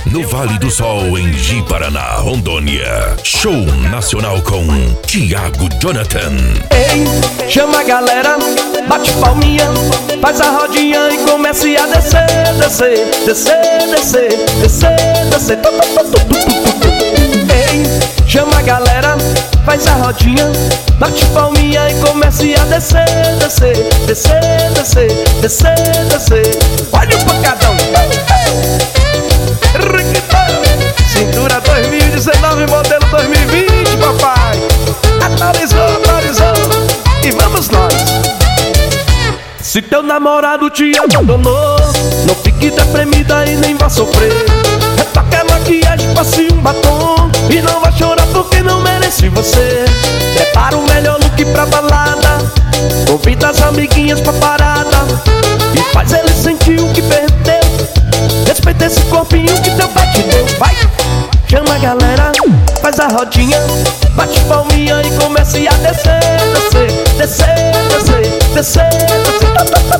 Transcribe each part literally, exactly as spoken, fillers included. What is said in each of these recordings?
no Vale do Sol, em Ji-Paraná, Rondônia. Show nacional com Thiago Jonathan. Ei, chama a galera, bate palminha, faz a rodinha e comece a descer, descer, descer, descer, descer, descer. Tu, tu, tu, tu, tu, tu, tu. Ei, chama a galera, faz a rodinha, bate palminha e comece a descer, descer, descer, descer, descer, descer. Olha o pancadão. Cintura dois mil e dezenove, modelo dois mil e vinte, papai. Atualizou, atualizou, e vamos nós. Se teu namorado te abandonou, não fique deprimida e nem vá sofrer. Retoque a maquiagem, passe um batom e não vá chorar porque não merece você. Prepara o melhor look pra balada, convida as amiguinhas pra parada e faz ele sentir o que perdeu. Respeita esse corpinho que teu pai te deu. Vai, chama a galera, faz a rodinha, bate palminha e comece a descer, descer, descer, descer, descer, descer.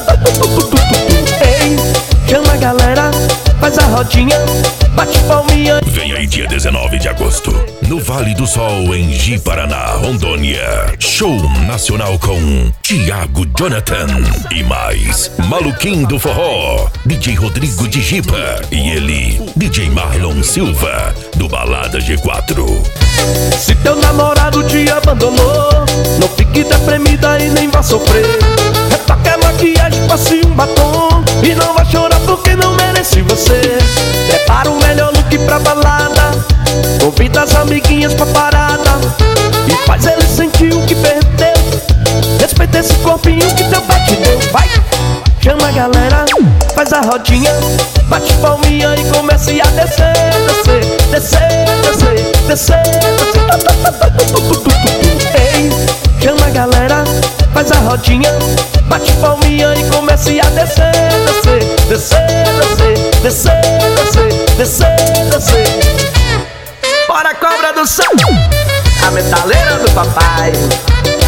Ei, chama a galera, faz a rodinha, bate palminha. Vem aí dia dezenove de agosto, no Vale do Sol, em Ji-Paraná, Rondônia. Show nacional com Thiago Jonathan e mais Maluquinho do Forró, D J Rodrigo de Jipa e ele, D J Marlon Silva, do Balada G quatro. Se teu namorado te abandonou, não fique deprimida e nem vá sofrer. Retoque a maquiagem, passe um batom e não vá chorar porque não merece você. Prepara o melhor look pra balada, convida as amiguinhas pra parada e faz ele sentir o que perdeu. Respeita esse corpinho que teu pai te deu. Vai, chama a galera, faz a rodinha, bate palminha e comece a descer, descer, descer, descer, descer, descer. Ei, chama a galera, faz a rodinha, bate palminha e comece a descer, descer, descer, descer, descer, descer, descer, descer. Bora, cobra do céu, a metaleira do papai.